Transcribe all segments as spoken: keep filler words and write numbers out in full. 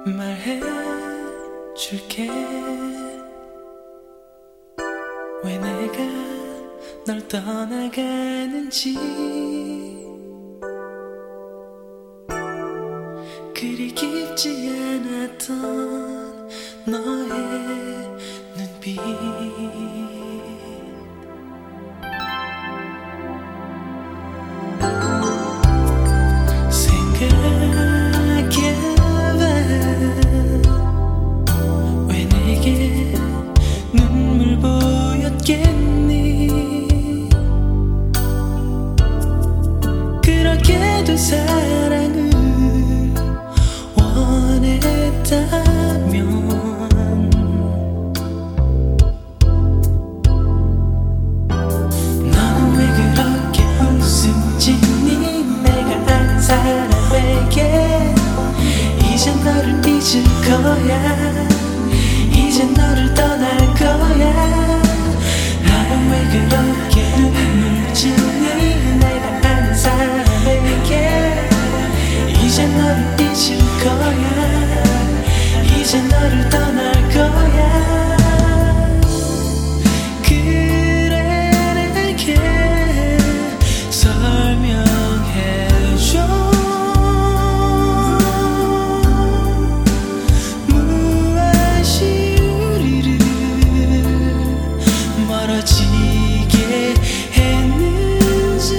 말해줄게. 왜 내가 널 떠나가는지. 그리 깊지 않았던 너의 눈빛. 생각해봐. 왜 내게 눈물 보였겠니. 그렇게도 사랑을 원했다면 너는 왜 그렇게 웃음 짓니. 내가 아는 사람에게 이제 너를 잊을 거야. 이제 너를 떠날 거야. 너는 왜 그렇게 눈물 짓니. 내가 아는 사람에게 이제 너를 잊을 거야. 이제 너를 떠날 거야. 그래 내게 설명해줘. 무엇이 우리를 멀어지게 했는지.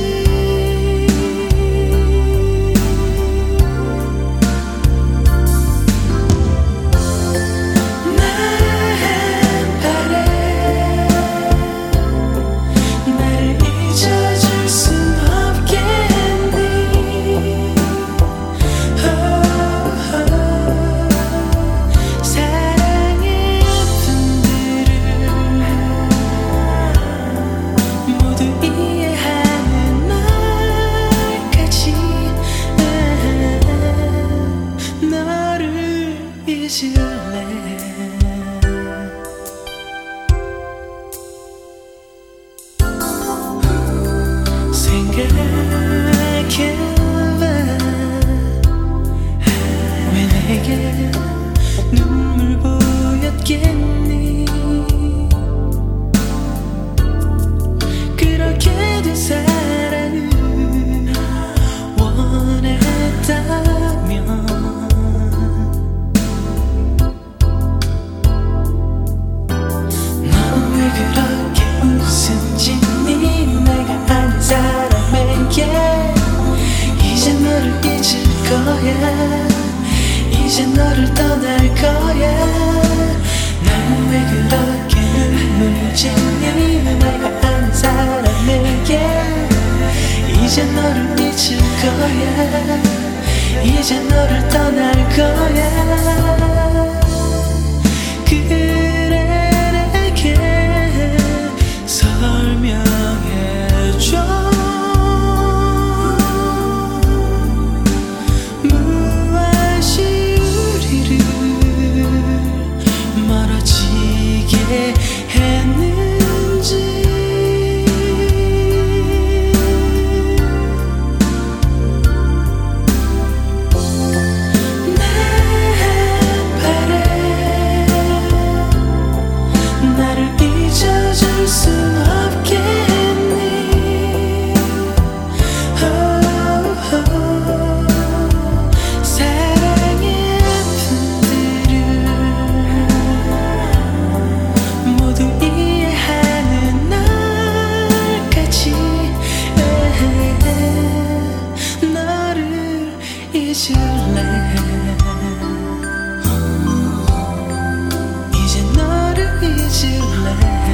생각해봐. 왜 내게 눈물 보였겠니. 그렇게도 사랑을 원했다면 너는 왜 그렇게 웃음 짓니. 내가 아는 사람에게 이제 너를 잊을 거야. 이제 너를 떠날 거야. 나는 왜 그렇게 눈물 짓니. 내가 아는 사람에게 이제 너를 잊을 거야. 이제 너를 떠날 거야. 그래 내게 설명해줘. 무엇이 우리를 멀어지게 했는지. 난 바래 나를 잊어줄 순 없겠니. oh, oh. 사랑의 아픔들을 모두 이해하는 날까지 너를 잊을래. 이제 너를 잊을래.